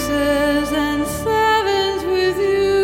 sixes and sevens with you.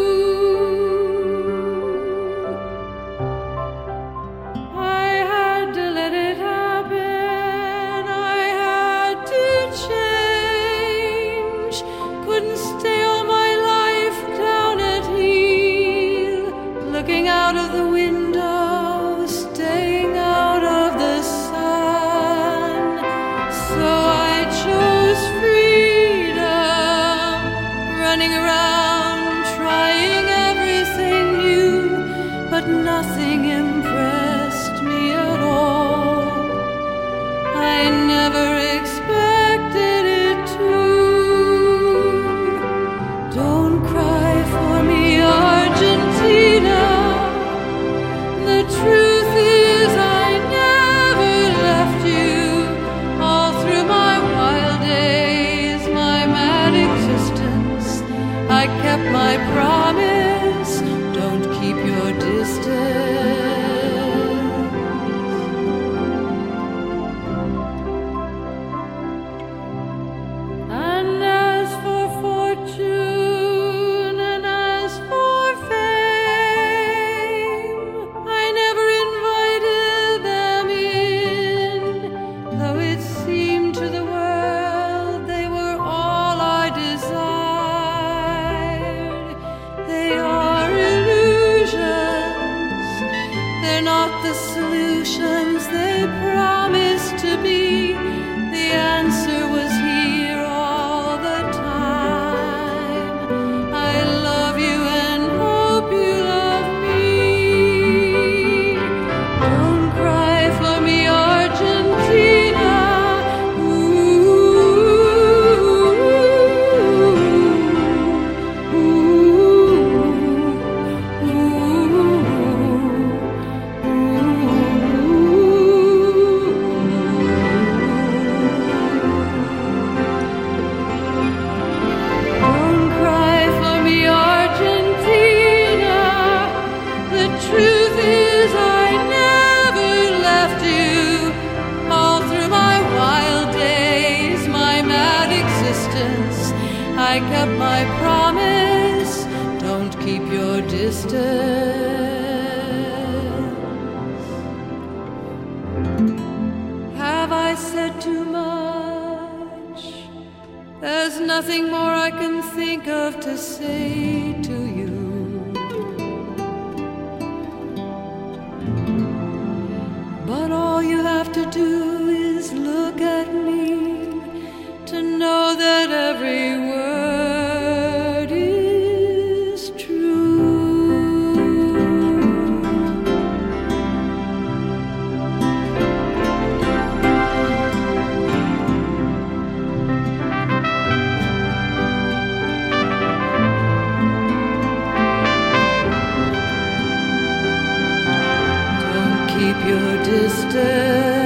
I had to let it happen. I had to change. Couldn't stay all my life down at heel, looking out of the window, staying out of the sun. So I chose freedom, running around, trying everything new, but nothing impressed me at all. I never expected it to. Don't cry for me, Argentina. The truth is I never left you. All through my wild days, my mad existence, I kept my promise. Don't keep your distance. And as for fortune and as for fame, I never invited them in, though it seemed to the world they were all I desired. They are illusions, they're not the solutions they promised to be. The answer was here all the time. I love you and hope you love me. Don't cry for me, Argentina. Don't cry for me, Argentina. The truth is I never left you. All through my wild days, my mad existence, I kept my promise. Don't keep your distance. Have I said too much? There's nothing more I can think of to say to you. But all you have to do is look at me to know that every word is true. Don't keep your distance.